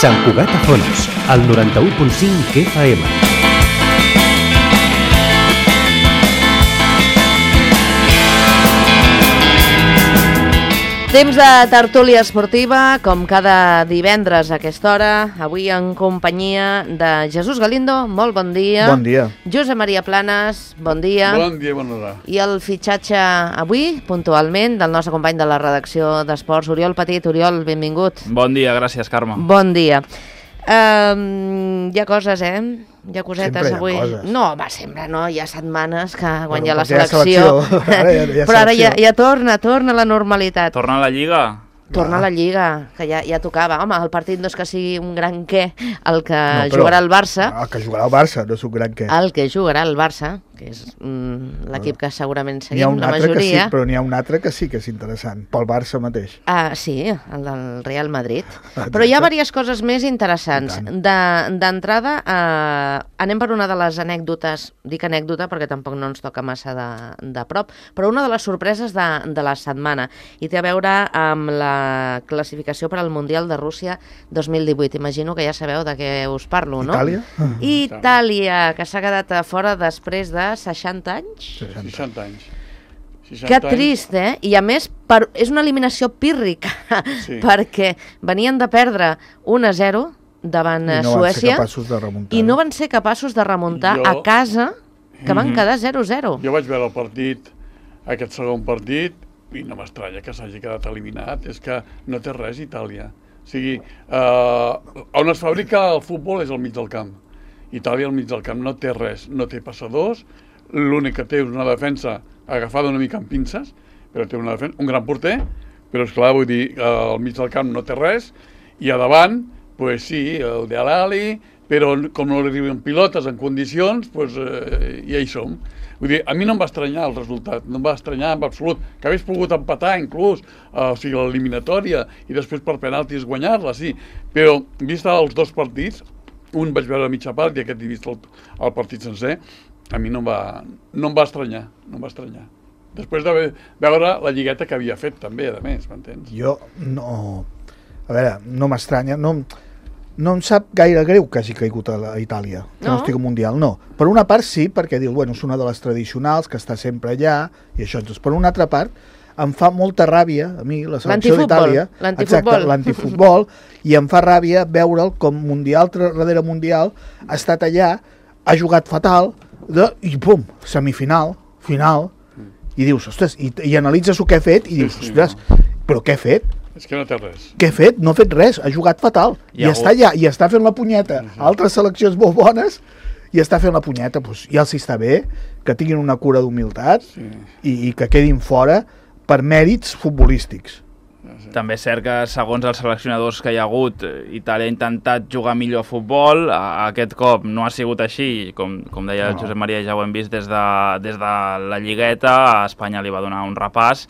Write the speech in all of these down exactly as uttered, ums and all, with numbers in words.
Sant Cugat a Fones, al noranta-u punt cinc F M. Temps de tertúlia esportiva, com cada divendres a aquesta hora, avui en companyia de Jesús Galindo, molt bon dia. Bon dia. Josep Maria Planes, bon dia. Bon dia, bona hora. I el fitxatge avui, puntualment, del nostre company de la redacció d'Esports, Oriol Petit. Oriol, benvingut. Bon dia, gràcies, Carme. Bon dia. Um, hi ha coses, eh? Hi ha cosetes sempre hi ha avui. Coses. No, va, sempre no. Hi ha setmanes que guanya bueno, la selecció. selecció. Ara ja, ja Però ara ja, selecció. ja torna, torna a la normalitat. Torna a la Lliga? Torna a la Lliga, que ja, ja tocava. Home, el partit no és que sigui un gran què el que No, però- jugarà el Barça, El que jugarà el Barça, no és un gran què. el que jugarà el Barça, que és mm, l'equip que segurament N'hi ha seguim, un la altre que sí, majoria. però n'hi ha un altre que sí que és interessant, pel Barça mateix. Ah, sí, el del Real Madrid. Exacte. Però hi ha diverses coses més interessants. I tant. De- D'entrada, eh, anem per una de les anècdotes, dic anècdota perquè tampoc no ens toca massa de, de prop, però una de les sorpreses de, de la setmana, i té a veure amb la classificació per al Mundial de Rússia dos mil divuit. Imagino que ja sabeu de què us parlo, no? Itàlia? Itàlia, que s'ha quedat a fora després de seixanta anys. seixanta anys. seixanta Que anys. trist, eh? I a més, per, és una eliminació pírrica, Sí. perquè venien de perdre un a zero davant I eh, no van ser Suècia capaços de remuntar. i no van ser capaços de remuntar Jo- a casa, que van quedar zero a zero. Jo vaig veure el partit, aquest segon partit, i no m'estranya que s'hagi quedat eliminat. És que no té res, Itàlia. O sigui, eh, on es fabrica el futbol és al mig del camp. Itàlia al mig del camp no té res, no té passadors, l'únic que té és una defensa agafada una mica amb pinces, però té una defensa, un gran porter, però esclar, vull dir, eh, al mig del camp no té res, i a davant, pues sí, el de Alali, però com no li arriben pilotes en condicions, pues, eh, ja hi som. Vull dir, a mi no em va estranyar el resultat, no em va estranyar en absolut, que hagués pogut empatar inclús, eh, o sigui, l'eliminatòria, i després per penaltis guanyar-la, sí, però vist els dos partits, un vaig veure a mitja part i aquest he vist el, el partit sencer, a mi no em va, no em va estranyar, no em va estranyar. Després de veure la lligueta que havia fet també, a més, m'entens? Jo no... A veure, no m'estranya, no, no em sap gaire greu que hagi caigut a, la, a Itàlia, que no, No? no estigui al Mundial, no. Per una part sí, perquè diu, bueno, és una de les tradicionals, que està sempre allà, i això. Entonces, per una altra part, em fa molta ràbia, a mi, la selecció L'antifutbol, d'Itàlia, l'antifutbol. exacte, l'antifutbol, i em fa ràbia veure'l com mundial darrere mundial, ha estat allà, ha jugat fatal, de, i pum, semifinal, final, i dius, ostres, i, i analitzes el que ha fet, i dius, sí, ostres, però què ha fet? És que no té res. Què ha fet? No ha fet res, ha jugat fatal. Hi I ha està hagut- allà, i està fent la punyeta a altres seleccions molt bones, i està fent la punyeta. Doncs ja els hi està bé, que tinguin una cura d'humilitat Sí. i, i que quedin fora per mèrits futbolístics. També és cert que, segons els seleccionadors que hi ha hagut, Itàlia ha intentat jugar millor a futbol. A- Aquest cop no ha sigut així, com, com deia el No. Josep Maria, ja ho hem vist des de, des de la lligueta. A Espanya li va donar un repàs.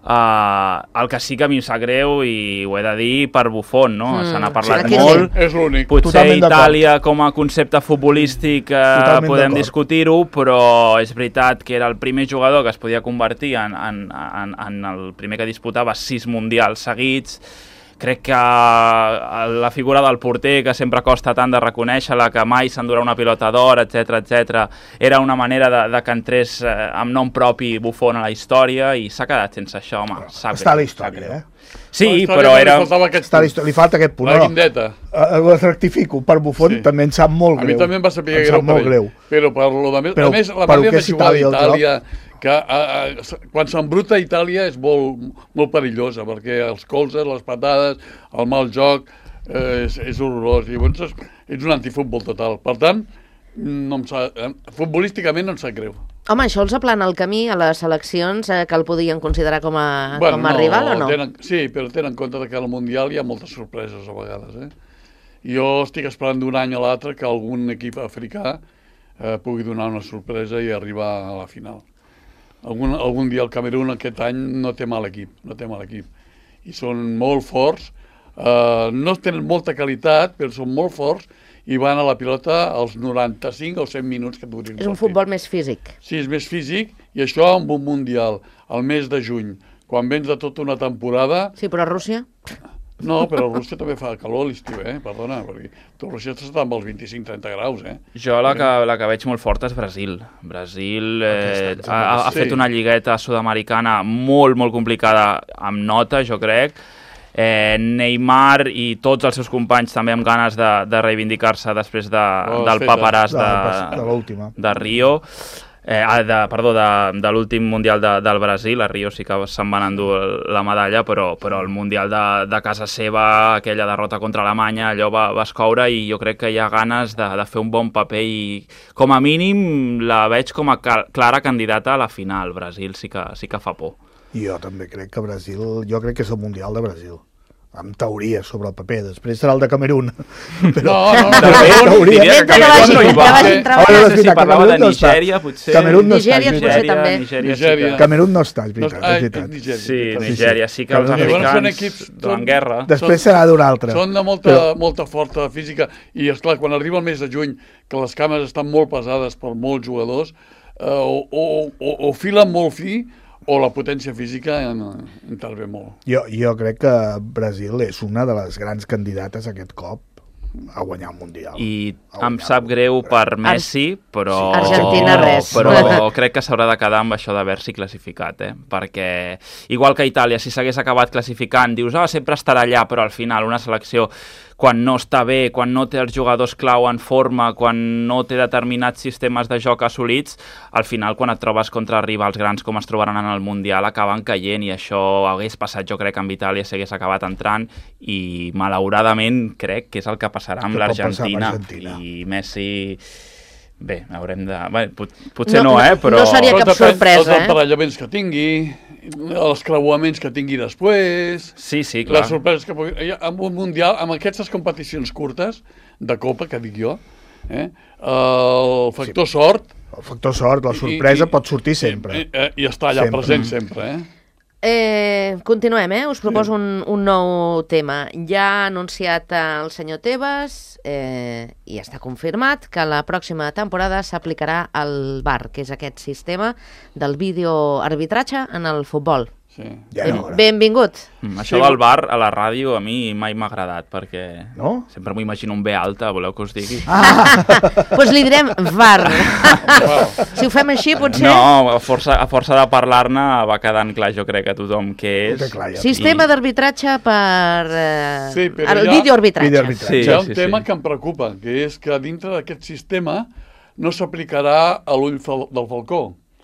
Uh, el que sí que a mi em sap greu, i ho he de dir, per Buffon, no? Mm, Se n'ha sí, parlat aquí molt. sí. És l'únic. Potser Totalment d'acord. Itàlia com a concepte futbolístic eh, Totalment podem d'acord. discutir-ho, però és veritat que era el primer jugador que es podia convertir en, en, en, en el primer que disputava sis mundials seguits. Crec que la figura del porter, que sempre costa tant de reconèixer-la, que mai s'endurà una pilota d'or, etcètera, etcètera, era una manera de, de que entrés eh, amb nom propi Buffon a la història, i s'ha quedat sense això, home. Sap Està a la greu, sap història, greu. eh? Sí, La història però que li era... faltava aquest Està a la punt. història. Li falta aquest punt. La No, guindeta. eh, ho rectifico, per Buffon Sí. també em sap molt A greu. mi també em va saber Em greu sap per molt ell. greu. Però per lo de més, Però- a més, la però manera què de és jugar Itàlia, el d'Itàlia, que a, a, quan s'embruta Itàlia és molt, molt perillosa, perquè els colzes, les patades, el mal joc, eh, és, és horrorós. I llavors és, és un antifutbol total. Per tant, no em sa, eh, futbolísticament no em sap greu. Home, això els aplana el camí a les seleccions eh, que el podien considerar com a, com a rival o no? Tenen, sí, però tenen en compte que al Mundial hi ha moltes sorpreses a vegades. Eh? Jo estic esperant d'un any a l'altre que algun equip africà eh, pugui donar una sorpresa i arribar a la final. Algun, algun dia el Camerún aquest any no té mal equip, no té mal equip. I són molt forts, eh, no tenen molta qualitat, però són molt forts i van a la pilota als noranta-cinc o cent minuts que durin. És un futbol més físic. Sí, és més físic, i això amb un Mundial, al mes de juny, quan vens de tota una temporada... Sí, però a Rússia? No, però a Rússia també fa calor a l'estiu, eh? Perdona, perquè tu a Rússia està amb els vint-i-cinc trenta graus, eh? Jo la que, la que veig molt forta és Brasil. Brasil eh, ha, ha sí. fet una lligueta sud-americana molt, molt complicada, amb nota, jo crec. Eh, Neymar i tots els seus companys també amb ganes de, de reivindicar-se després de, oh, del paperàs de, de, l'última. de Rio. Eh, de, perdó, de, de l'últim Mundial de, del Brasil. A Rio sí que se'n van endur la medalla, però, però el Mundial de, de casa seva, aquella derrota contra Alemanya, allò va, va escoure, i jo crec que hi ha ganes de, de fer un bon paper, i com a mínim la veig com a clara candidata a la final. Brasil sí que, sí que fa por. Jo també crec que Brasil, jo crec que és el Mundial de Brasil. En teoria, sobre el paper. Després serà el de Camerún. Però... No, no, no. Camerún, diria que Camerún no hi va. No sé si parlava de Nigèria, potser. Camerún no està. Nigèria potser també. Nigèria. Camerún no està, és veritat. És veritat. Sí, Nigèria. Sí que els africans donen guerra. Després serà d'un altre. Són de molta, molta forta física, i esclar, quan arriba el mes de juny, que les cames estan molt pesades per molts jugadors, eh, o, o, o, o filen molt fi, o la potència física intervé molt. Jo, jo crec que Brasil és una de les grans candidates aquest cop a guanyar el Mundial. I em sap greu per Messi, però... Argentina res. Però crec que s'haurà de quedar amb això d'haver-s'hi classificat, eh? Perquè, igual que Itàlia, si s'hagués acabat classificant, dius, ah, sempre estarà allà, però al final una selecció, quan no està bé, quan no té els jugadors clau en forma, quan no té determinats sistemes de joc assolits, al final, quan et trobes contra rivals grans com es trobaran en el Mundial, acaben caient, i això hagués passat, jo crec, amb Itàlia, s'hagués acabat entrant, i malauradament crec que és el que passarà amb l'Argentina. I Messi... Bé, haurem de... Bé, pot, potser no, no, eh, però... No seria cap sorpresa, eh? Els emparellaments que tingui, els creuaments que tingui després... Sí, sí, clar. Les sorpreses que pugui... Amb un Mundial, amb aquestes competicions curtes, de Copa, que dic jo, eh? El factor sí. sort... El factor sort, la sorpresa I, pot sortir sempre. I, i, i està allà sempre. present sempre, eh? Eh, continuem, eh? Us proposo sí. un, un nou tema. Ja ha anunciat el senyor Tebas eh, i està confirmat que la pròxima temporada s'aplicarà el V A R, que és aquest sistema del videoarbitratge en el futbol. Sí. Ja ben, benvingut. Mm, això sí. del V A R a la ràdio a mi mai m'ha agradat, perquè no? sempre m'ho imagino un B alta, voleu que us digui? Ah! Doncs pues li direm V A R. Wow. Si ho fem així, potser... No, a força, a força de parlar-ne va quedant clar, jo crec, a tothom què és. Clar, ja. Sistema I... d'arbitratge per... Eh, sí, el ha... videoarbitratge. videoarbitratge. Sí, hi ha un sí, tema sí. que em preocupa, que és que dintre d'aquest sistema no s'aplicarà a l'ull del falcó.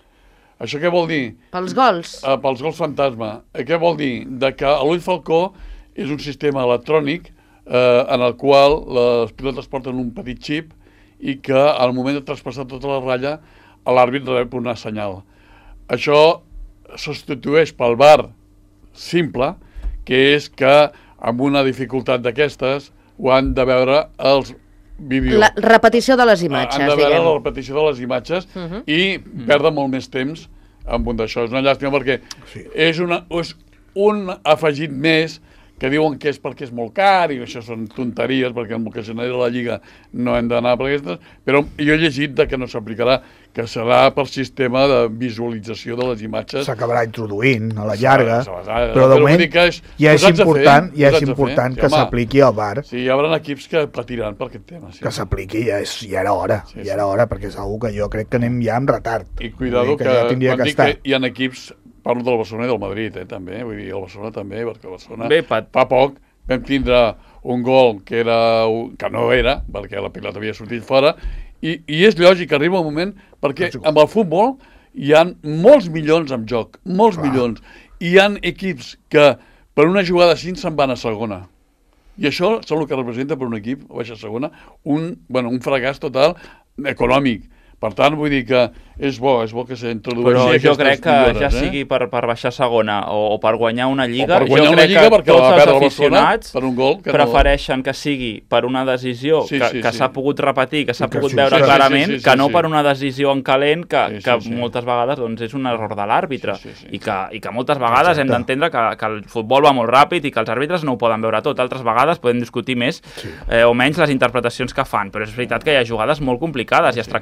Això què vol dir? Pels gols? Uh, pels gols fantasma. Uh, què vol dir? De que l'ull falcó és un sistema electrònic uh, en el qual les pilotes porten un petit xip i que al moment de traspassar tota la ratlla l'àrbit rep una senyal. Això substitueix pel V A R simple, que és que amb una dificultat d'aquestes ho han de veure els vídeo. La repetició de les imatges, han de veure diguem. la repetició de les imatges uh -huh. i perdre molt més temps amb un d'això. És una llàstima perquè sí. és, una, és un afegit més que diuen que és perquè és molt car i això són tonteries, perquè amb el que genera la Lliga no hem d'anar per aquestes, però jo he llegit de que no s'aplicarà, que serà per sistema de visualització de les imatges. S'acabarà introduint a la llarga, sí, però, però de moment és, ja és important, fer, ja és important fer, que sí, s'apliqui el V A R. Sí, hi haurà equips que patiran per aquest tema. Sí. Que s'apliqui, ja, és, ja era hora, sí, ja era sí. hora, perquè és una que jo crec que anem ja amb retard. I cuidado que, que, ja tindria quan que dic estar. que hi ha equips, parlo del Barcelona i del Madrid, eh, també, vull dir, el Barcelona també, perquè el Barcelona Bé, Pat. fa poc vam tindre un gol que, era, que no era, perquè la pilota havia sortit fora, i, i és lògic que arriba un moment, perquè amb el futbol hi ha molts milions en joc, molts Clar. milions, i hi ha equips que per una jugada així se'n van a segona. I això és el que representa per un equip, o baixa segona, un, bueno, un fracàs total econòmic. Per tant, vull dir que és bo, és bo que s'introdueixi Però aquestes jo crec que millores, ja eh? sigui per, per baixar segona o, o per guanyar una lliga, o per guanyar jo una crec lliga que tots els aficionats per un gol que prefereixen no... que sigui per una decisió sí, que, sí, que sí. s'ha pogut repetir, que s'ha pogut sí, veure sí, clarament, sí, sí, sí, que no sí. per una decisió en calent que, sí, sí, que sí. moltes vegades doncs, és un error de l'àrbitre sí, sí, sí, i, que, i que moltes vegades Exacte. hem d'entendre que, que el futbol va molt ràpid i que els àrbitres no ho poden veure tot. Altres vegades podem discutir més sí. eh, o menys les interpretacions que fan, però és veritat que hi ha jugades molt complicades i es tracta d'ajudar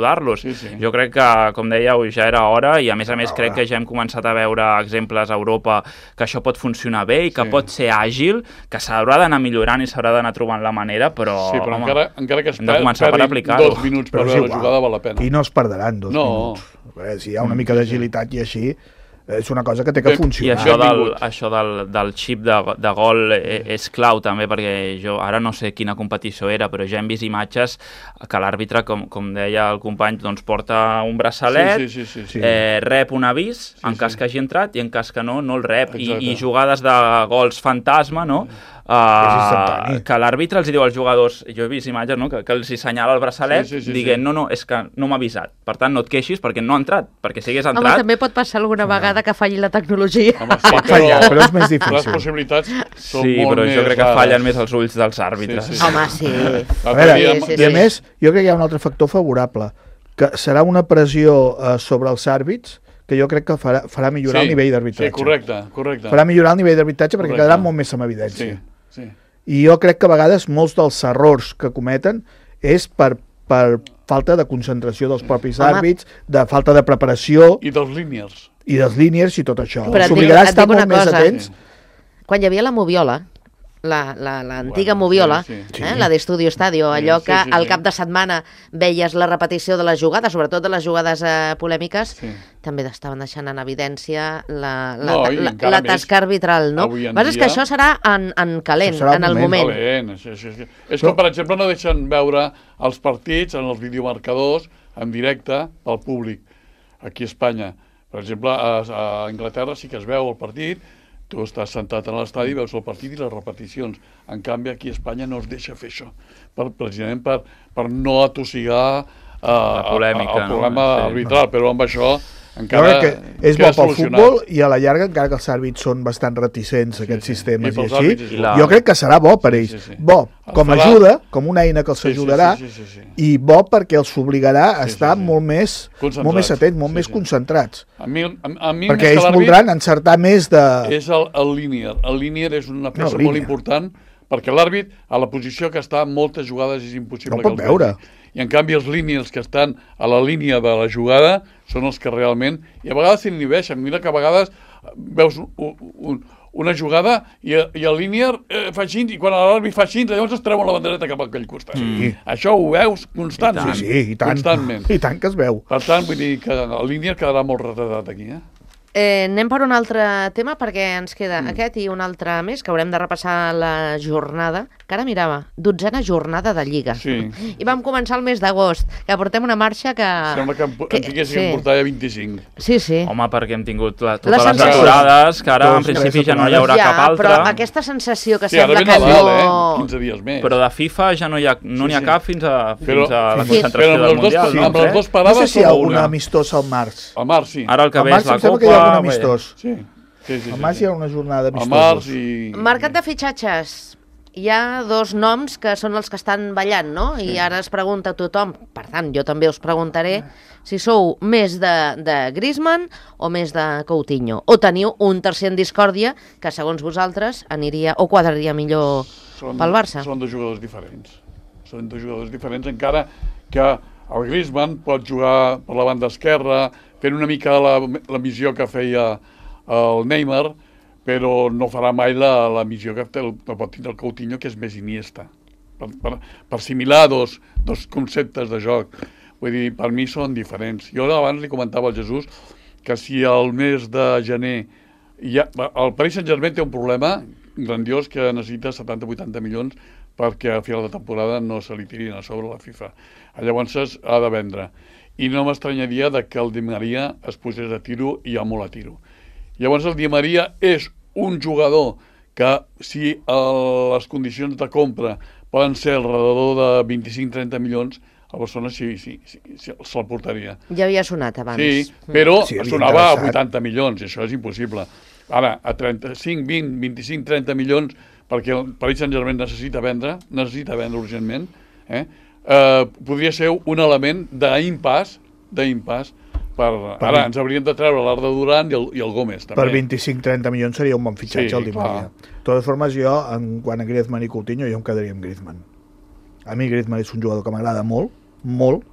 ajudar-los. Sí, sí. Jo crec que, com dèieu, ja era hora i, a més a més, crec que ja hem començat a veure exemples a Europa que això pot funcionar bé i que Sí. pot ser àgil, que s'haurà d'anar millorant i s'haurà d'anar trobant la manera, però, Sí, però home, encara, encara que es hem de començar per perdin aplicar-ho. dos minuts per Però és veure la igual. jugada val la pena. I no es perdran dos No. minuts. Eh, si hi ha una mica d'agilitat i així, és una cosa que té que Bé, I funcionar. això del, Benvinguts. això del, del xip de, de gol e- és clau també, perquè jo ara no sé quina competició era, però ja hem vist imatges que l'àrbitre, com, com deia el company, doncs porta un braçalet, Sí, sí, sí, sí, sí. Eh, rep un avís Sí, en cas sí. que hagi entrat i en cas que no, no el rep. I, Exacte. I jugades de gols fantasma, no? És instantani. Uh, que l'àrbitre els hi diu als jugadors, jo he vist imatges, no? que, que els hi senyala el braçalet, Sí, sí, sí, dient, sí. no, no, és que no m'ha avisat. Per tant, no et queixis perquè no ha entrat, perquè si hagués Home, entrat... també pot passar alguna vegada que falli la tecnologia. Home, sí, Pot fallar, però és més Les difícil. possibilitats són Sí, molt però més jo crec que rares. fallen més els ulls dels àrbitres. Sí, sí, sí. Home, sí. A L'altre veure, dia- Sí, sí, i a més, jo crec que hi ha un altre factor favorable, que serà una pressió eh, sobre els àrbits que jo crec que farà, farà millorar el nivell d'arbitratge. Sí, correcte, correcte. Farà millorar el nivell d'arbitratge perquè Correcte. quedarà molt més en Sí, evidència. sí. I jo crec que a vegades molts dels errors que cometen és per, per falta de concentració dels propis Home. àrbits, de falta de preparació I dels líniers. i dels líniers i tot això. Però et dic- S'obligarà a et estar dic una molt més cosa. atents. Quan hi havia la Moviola, la, la, l'antiga Bueno, Moviola, sí, sí. eh, la d'Estudio Estadio, Sí, allò sí, que sí, al sí. cap de setmana veies la repetició de les jugades, sobretot de les jugades eh, polèmiques, Sí. també estaven deixant en evidència la, la, No, i la, encara la més tasca arbitral, no? avui en Vas, és dia- que això serà en, en calent, Això serà en el el moment. moment. Valent, això, això, això. És com, per exemple, no deixen veure els partits en els videomarcadors en directe pel públic, aquí a Espanya. Per exemple, a, a Anglaterra sí que es veu el partit, tu estàs sentat en l'estadi, veus el partit i les repeticions. En canvi, aquí a Espanya no es deixa fer això, per, precisament per, per no atossigar eh, La polèmica, el problema no? Sí. arbitral, però amb això Jo encara crec que és bo queda pel solucionat. futbol i a la llarga, encara que els àrbits són bastant reticents a aquests sí. sistemes I i, pels així, àrbits és bo. jo crec que serà bo per Sí, ells. sí, sí. Bo Els com a farà- ajuda, com una eina que els Sí, sí, ajudarà, sí, sí, sí, sí. i bo perquè els obligarà a Sí, sí, estar sí. molt més Concentrats. molt més atents, molt Sí, més sí. concentrats. A mi, a, a mi Perquè més que ells l'àrbit, voldran encertar més de... és el, el linear. El linear és una peça No, molt linear. important perquè l'àrbit, a la posició que està, en moltes jugades és impossible No que pot els veure. vegi. I en canvi els linears que estan a la línia de la jugada són els que realment... I a vegades s'inhibeixen. Mira que a vegades veus un, un, una jugada i, i el linear eh, fa així, i quan l'àrbit fa així, llavors es treuen la bandereta cap a aquell costat. Sí. Això ho veus constantment. Sí, sí, i tant. Constantment. I tant que es veu. Per tant, vull dir que el linear quedarà molt retratat aquí, eh? Eh, anem per un altre tema perquè ens queda mm. aquest i un altre més que haurem de repassar la jornada, que ara mirava, dotzena jornada de Lliga. Sí. I vam començar el mes d'agost, que portem una marxa que... Sembla que en, que- en tinguéssim sí. que portar ja vint-i-cinc. Sí, sí. Home, perquè hem tingut la, La totes les sensació- aturades, que ara en Totes les principi ja no hi haurà ja, cap altra. però aquesta sensació que Sí, ara sembla ve que Nadal, no... eh? quinze dies més. Però de FIFA ja no n'hi ha, no Sí, n'hi ha sí. cap fins a, fins Però- a la Sí. concentració Però amb del els dos- Mundial. sí, no? amb les Crec. dos No parades sé si hi ha o un una. amistós al març. Al març, sí. Ara el que Al ve març és la em sembla Copa... que hi ha un bé. amistós. Sí, sí, sí. Al sí, març sí. hi ha una jornada Al març d'amistosos. i... Mercat de fitxatges. Hi ha dos noms que són els que estan ballant, no? Sí. I ara es pregunta tothom, per tant, jo també us preguntaré, si sou més de, de Griezmann o més de Coutinho. O teniu un tercer en discòrdia que, segons vosaltres, aniria o quadraria millor Són, pel Barça. Són dos jugadors diferents. Són dos jugadors diferents, encara que el Griezmann pot jugar per la banda esquerra, fent una mica la, la missió que feia el Neymar, però no farà mai la, la missió que, té el, que pot tindre el Coutinho, que és més Iniesta. Per, per, per assimilar dos, dos conceptes de joc. Vull dir, per mi són diferents. Jo abans li comentava al Jesús que si el mes de gener... Hi ha, el Paris Saint-Germain té un problema grandiós que necessita setanta a vuitanta milions perquè a final de temporada no se li tirin a sobre la FIFA. Llavors ha de vendre. I no m'estranyaria de que el Di Maria es posés a tiro i ja molt a tiro. Llavors el Di Maria és un jugador que si el, les condicions de compra poden ser alrededor de vint-i-cinc a trenta milions, el Barcelona sí, sí, sí, sí, se'l portaria. Ja havia sonat abans. Sí, però Sí, havia sonava a interessat. vuitanta milions, i això és impossible. Ara, a trenta-cinc, vint, vint-i-cinc, trenta milions, perquè el Paris Saint-Germain necessita vendre, necessita vendre urgentment, eh? Eh, podria ser un element d'impàs, d'impàs, per... Per Ara, vint- ens hauríem de treure l'Arda Duran i el, i el Gómez, també. Per vint-i-cinc a trenta milions seria un bon fitxatge, Sí, el Di Maria. De totes formes, jo, en quant a Griezmann i Coutinho, jo em quedaria amb Griezmann. A mi Griezmann és un jugador que m'agrada molt, molt,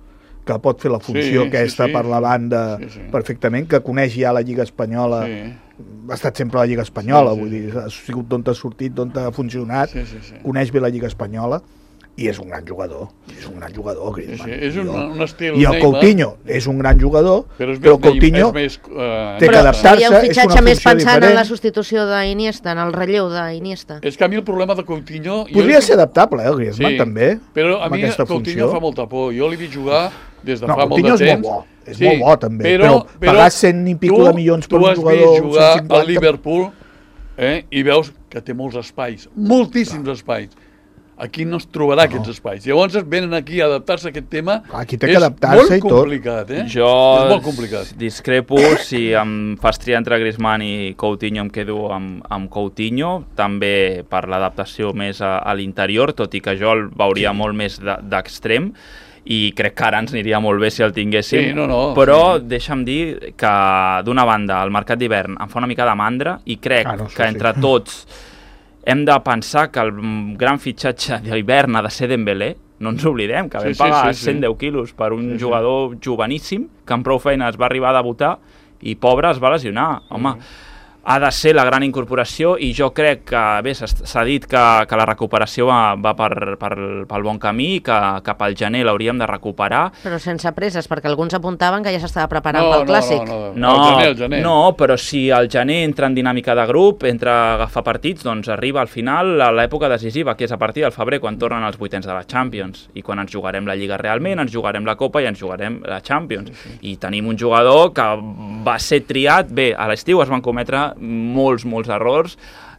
que pot fer la funció Sí, aquesta sí, sí, per la banda sí, sí. perfectament, que coneix ja la Lliga Espanyola, Sí. ha estat sempre a la Lliga Espanyola, Sí, sí, vull sí. dir, ha sigut d'on ha sortit, d'on ha funcionat, Sí, sí, sí. coneix bé la Lliga Espanyola, i és un gran jugador, és un gran jugador, Griezmann. Sí, sí, és un- I el- un estil I el Neymar. Coutinho és un gran jugador, Però, és però més, Coutinho és més, uh, té que Però adaptar-se, seria un és una fitxatge més funció pensant en diferent. la substitució d'Iniesta, en el relleu d'Iniesta. És que a mi el problema de Coutinho... Podria jo... ser adaptable, eh, el Griezmann, Sí, també, però a amb mi aquesta Coutinho funció. fa molta por. Jo l'he vist jugar des de No, fa molt Coutinho de és temps. molt bo, és molt bo, també, però però pagar cent i pico tu, de milions per tu un has jugador, vist jugar cent cinquanta. al Liverpool eh, i veus que té molts espais, moltíssims espais. Aquí no es trobarà no. aquests espais. Llavors venen aquí a adaptar-se a aquest tema. Aquí té que adaptar-se i tot. És molt complicat, eh? Jo és molt complicat. discrepo, si em fas triar entre Griezmann i Coutinho em quedo amb, amb Coutinho, també per l'adaptació més a, a l'interior, tot i que jo el veuria sí. molt més de, d'extrem, i crec que ara ens aniria molt bé si el tinguéssim, Sí, no, no, però sí. deixa'm dir que d'una banda el mercat d'hivern em fa una mica de mandra i crec Ah, no, que sí. entre tots hem de pensar que el gran fitxatge d'hivern ha de ser Dembélé. No ens oblidem que vam Sí, sí, pagar sí, sí. cent deu quilos per un Sí, sí. jugador joveníssim que amb prou feines va arribar a debutar i pobre es va lesionar. Home, ha de ser la gran incorporació i jo crec que, bé, s'ha s'ha dit que, que la recuperació va, va per, per, pel bon camí, que cap al gener l'hauríem de recuperar. Però sense presses, perquè alguns apuntaven que ja s'estava preparant No, pel no, Clàssic. no, no. No, Al gener, al gener. no, però si al gener entra en dinàmica de grup, entra a agafar partits, doncs arriba al final a l'època decisiva, que és a partir del febrer, quan tornen els vuitens de la Champions. I quan ens jugarem la Lliga realment, ens jugarem la Copa i ens jugarem la Champions. Sí, sí. I tenim un jugador que va ser triat... Bé, a l'estiu es van cometre molts, molts errors,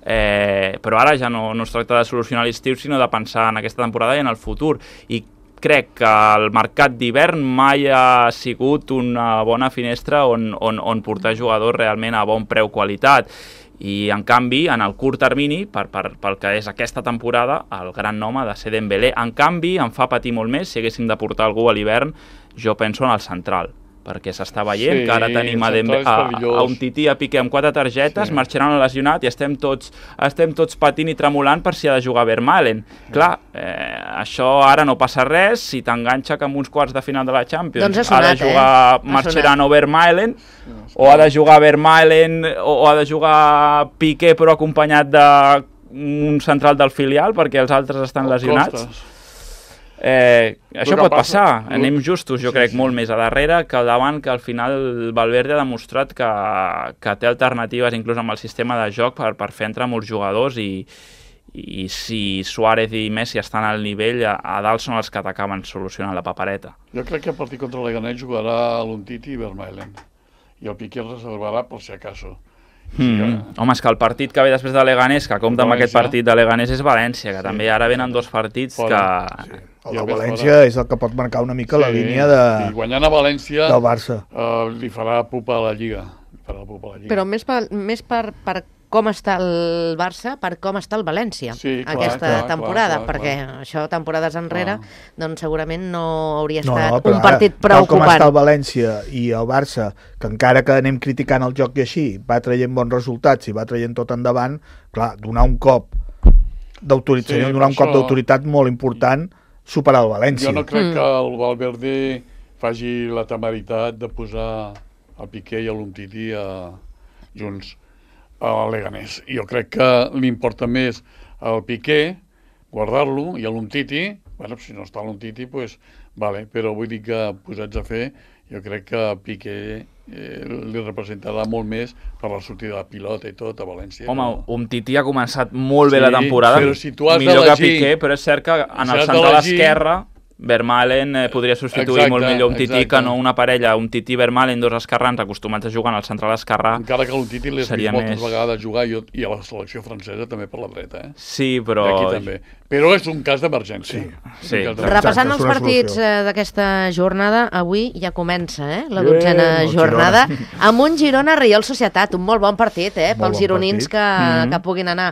eh, però ara ja no, no es tracta de solucionar l'estiu, sinó de pensar en aquesta temporada i en el futur. I crec que el mercat d'hivern mai ha sigut una bona finestra on, on, on portar jugadors realment a bon preu-qualitat. I, en canvi, en el curt termini, per, per, pel que és aquesta temporada, el gran nom ha de ser Dembélé. En canvi, em fa patir molt més si haguéssim de portar algú a l'hivern, jo penso en el central, perquè s'està veient Sí, que ara tenim a, el Dembe, central és a, perillós. a un Tití a Piqué amb quatre targetes, Sí. marxaran lesionat i estem tots, estem tots patint i tremolant per si ha de jugar Vermaelen. Clar, eh, això ara no passa res si t'enganxa que amb uns quarts de final de la Champions Doncs ha sonat, ha de jugar eh? Mascherano o Vermaelen, o ha de jugar Vermaelen o, o ha de jugar Piqué però acompanyat d'un central del filial perquè els altres estan lesionats. Costes. Eh, això que pot passa- passar, anem justos jo Sí, crec sí. molt més a darrere que al davant, que al final Valverde ha demostrat que, que té alternatives inclús amb el sistema de joc per, per fer entrar molts jugadors i, i si Suárez i Messi estan al nivell, a, a dalt són els que t'acaben solucionant la papereta. Jo crec que el partit contra l'Eganet jugarà l'Untiti i Vermaelen. I el Piqué el reservarà per si acaso. Mm -hmm. Home, és que el partit que ve després de Leganés, que compta amb València. aquest partit de Leganés, és València, que Sí. també ara venen dos partits Fora. que... Sí. El I de a més València fora. és el que pot marcar una mica la línia de, I guanyant a València del Barça. uh, li farà pupa a la Lliga. Li farà pupa a la Lliga. Però més per, més per, per com està el Barça, per com està el València Sí, clar, aquesta clar, temporada, clar, clar, perquè clar. això temporades enrere Clar. doncs segurament no hauria No, estat no, però un partit ara, tal com preocupant. està el València i el Barça, que encara que anem criticant el joc i així, va traient bons resultats i va traient tot endavant, clar, donar un cop d'autoritat, Sí, sí, donar un per cop això- d'autoritat molt important, superar el València. Jo no crec Mm. que el Valverde faci la temeritat de posar el Piqué i l'Umtiti a... junts a l'Eganés. Jo crec que li importa més el Piqué, guardar-lo, i l'Umtiti, bueno, si no està l'Umtiti, pues, vale, però vull dir que posats a fer, jo crec que Piqué eh, li representarà molt més per la sortida de pilota i tot a València. Home, no? Umtiti ha començat molt bé Sí, la temporada, però si tu has millor que d'elegir- Piqué, però és cert que en Si el has central d'elegir- esquerre Vermaelen eh, podria substituir Exacte, molt millor Umtiti exacte. que no una parella, Umtiti Vermaelen, dos esquerrans acostumats a jugar en el central esquerra. Encara que l'Umtiti l'he vist Seria moltes més- vegades jugar i, i a la selecció francesa també per la dreta, eh? Sí, però... I aquí també. Però és un cas d'emergència. Sí. És Sí. un cas d'emergència. Repassant Exacte, els és una partits solució. eh, d'aquesta jornada, avui ja comença, eh? La Bien, dotzena el jornada, amb un Girona-Reial Societat, un molt bon partit, eh? Molt Pels bon gironins partit. que, Mhm. que puguin anar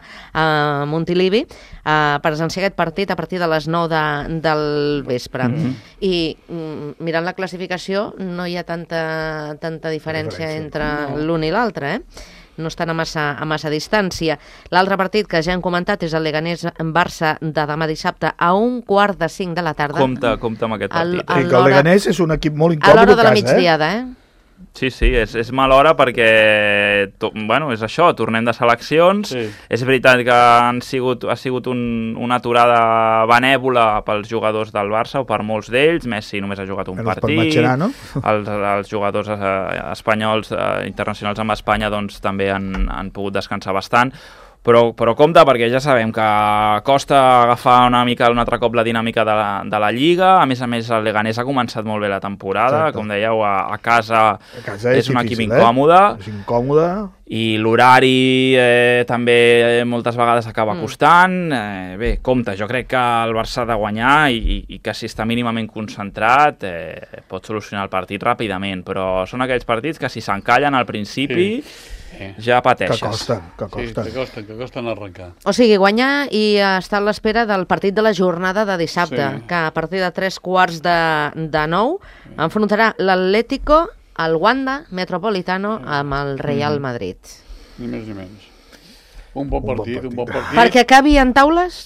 a Montilivi a presenciar aquest partit a partir de les nou de, del vespre. Mhm. I mm, mirant la classificació no hi ha tanta, tanta diferència Diferència. entre l'un i l'altre, eh? no estan a massa, a massa distància. L'altre partit que ja hem comentat és el Leganés-Barça de demà dissabte a un quart de cinc de la tarda. Compte, compte amb aquest partit. I que el Leganés és un equip molt A incòmode l'hora de a la casa, migdiada, eh? Sí, sí, és, és mala hora perquè, to, bueno, és això, tornem de seleccions, Sí. és veritat que han sigut, ha sigut un, una aturada benèvola pels jugadors del Barça, o per molts d'ells, Messi només ha jugat un Menys per partit, Mascherano. els, els jugadors eh, espanyols, eh, internacionals amb Espanya, doncs també han, han pogut descansar bastant, Però, però compte, perquè ja sabem que costa agafar una mica un altre cop la dinàmica de la, de la Lliga. A més a més, el Leganés ha començat molt bé la temporada. Exacte. Com dèieu, a, a casa, A casa és és un difícil, equip eh? incòmode. És incòmode. I l'horari eh, també eh, moltes vegades acaba costant. Eh, bé, compte, jo crec que el Barça ha de guanyar i, i que si està mínimament concentrat eh, pot solucionar el partit ràpidament, però són aquells partits que si s'encallen al principi... Sí. Ja pateixes. Que costen, que Sí, costen. que costen, que costen arrencar. O sigui, guanyar i estar a l'espera del partit de la jornada de dissabte, Sí. que a partir de tres quarts de, de nou enfrontarà l'Atlético, el Wanda Metropolitano amb el Real Madrid. Ni més ni menys. Un bon Un bon partit, un bon partit. partit. Perquè acabi en taules?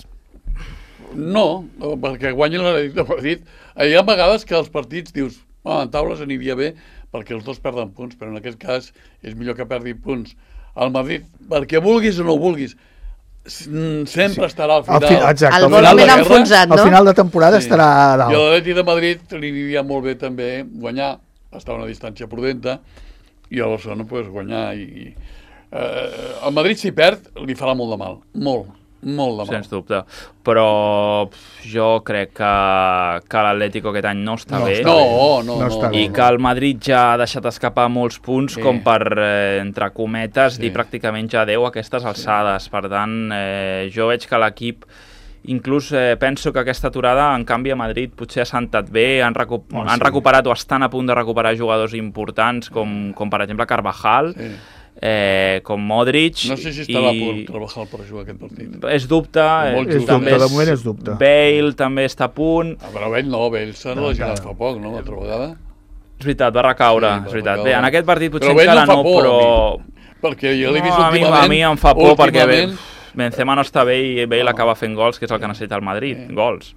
No, perquè guanyin l'Atlètic de partit. Hi ha vegades que els partits dius, ah, en taules aniria bé perquè els dos perden punts, però en aquest cas és millor que perdi punts. El Madrid, perquè vulguis o no vulguis, sempre sí. estarà al final. Al fi, exacte, El al vol final, ben de, enfonsat, no? al final de temporada Sí. estarà a I a dalt. l'Atlètic de Madrid li aniria molt bé també guanyar, estar a una distància prudenta, i el Barcelona pues, guanyar. I, i, eh, el Madrid, si perd, li farà molt de mal. Molt, molt de mal. Sens dubte. Però jo crec que, que l'Atlético aquest any no està No bé. està No, bé. no, No no. està I bé. que el Madrid ja ha deixat escapar molts punts Sí. com per, eh, entre cometes, Sí. dir pràcticament ja adeu a aquestes alçades. Per tant, eh, jo veig que l'equip, inclús eh, penso que aquesta aturada, en canvi, a Madrid potser ha sentat bé, han, recu Oh, han sí. recuperat o estan a punt de recuperar jugadors importants, com, com per exemple Carvajal, Sí. eh, com Modric. No sé si estarà i... a punt Carvajal per jugar aquest partit. És dubte, eh, Molt És dubte, dubte, de moment és dubte. Bale també està a punt. Ah, però ell no, ell s'ha No, lesionat encara. fa poc, no? L'altra vegada. És veritat, va recaure, Sí, va és veritat. recaure. Bé, en aquest partit potser Però ell encara no fa no, por, però... a mi. Perquè jo l'he vist No, a mi, últimament. a mi em fa por perquè bé, últimament, Benzema no està bé i Bale No. acaba fent gols, que és el que necessita el Madrid, gols.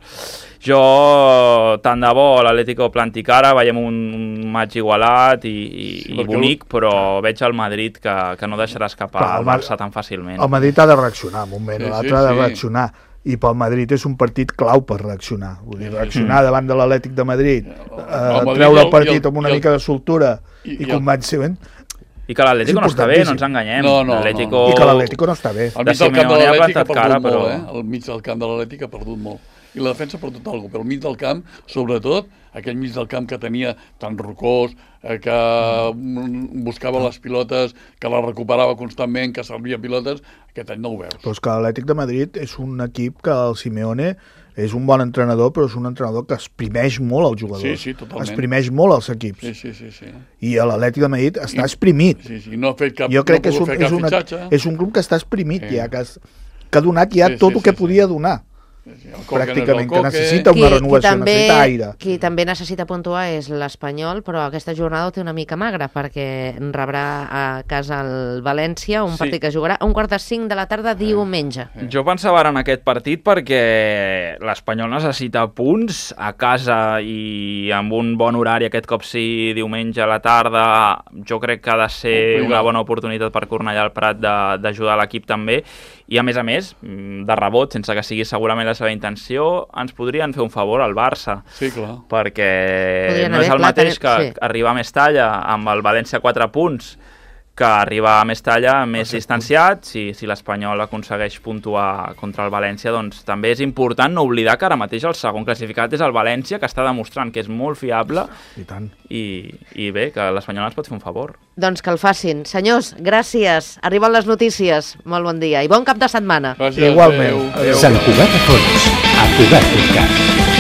Jo, tant de bo, l'Atlético planti cara, veiem un, un maig igualat i, i, Sí, i perquè bonic, però veig el Madrid que, que no deixarà escapar Clar, el el Mar- Barça tan fàcilment. El Madrid ha de reaccionar, un moment Sí, o l'altre sí, ha de sí. reaccionar. I pel Madrid és un partit clau per reaccionar. Vull dir, reaccionar davant de l'Atlètic de Madrid, eh, el Madrid treure i el el- partit i el- amb una i el- mica de soltura i- i, i el- convenciment, I que l'Atlético és no està bé, no ens importantíssim. enganyem. No, no, L'Atlético... i que l'Atlético no està bé. Al de mig del camp de Simeone ha l'Atlètic ha plantat perdut cara, molt, però- eh? Al mig del camp de l'Atlètic ha perdut molt. I la defensa ha perdut alguna cosa, però al mig del camp, sobretot, aquell mig del camp que tenia tan rocós, eh, que mm, buscava les pilotes, que les recuperava constantment, que servia pilotes, aquest any no ho veus. Però és que l'Atlètic de Madrid és un equip que el Simeone és un bon entrenador, però és un entrenador que exprimeix molt els jugadors. Sí, sí, totalment. Exprimeix molt els equips. Sí, sí, sí, sí. I l'Atlètic de Madrid està I- exprimit. Sí, sí, no ha fet cap, Jo crec no que ha és un, pogut fer és, cap una, fitxatge. és un club que està exprimit Sí. ja, que, has, que ha donat ja Sí, tot sí, el que sí, podia sí. donar. Sí, el Coque no és el Pràcticament, que Coque. necessita una renovació, necessita aire. Qui també necessita puntuar és l'Espanyol, però aquesta jornada ho té una mica magra, perquè rebrà a casa el València, un Sí. partit que jugarà a un quart de cinc de la tarda diumenge. Jo pensava ara en aquest partit perquè l'Espanyol necessita punts a casa i amb un bon horari, aquest cop sí, diumenge a la tarda, jo crec que ha de ser una bona oportunitat per Cornellà al Prat de- d'ajudar l'equip també, i a més a més, de rebot, sense que sigui segurament la seva intenció, ens podrien fer un favor al Barça, Sí, clar. perquè Podrien no és haver, el clar, mateix que tenir- sí. arribar a Mestalla amb el València a quatre punts que arribar a Mestalla més distanciat. Si, si l'Espanyol aconsegueix puntuar contra el València, doncs també és important no oblidar que ara mateix el segon classificat és el València, que està demostrant que és molt fiable, I tant. i, i bé, que l'Espanyol ens pot fer un favor. Doncs que el facin. Senyors, gràcies. Arriben les notícies. Molt bon dia i bon cap de setmana. Gràcies, Igualment. adéu. Sant Cugat a fons, a Cugat.cat.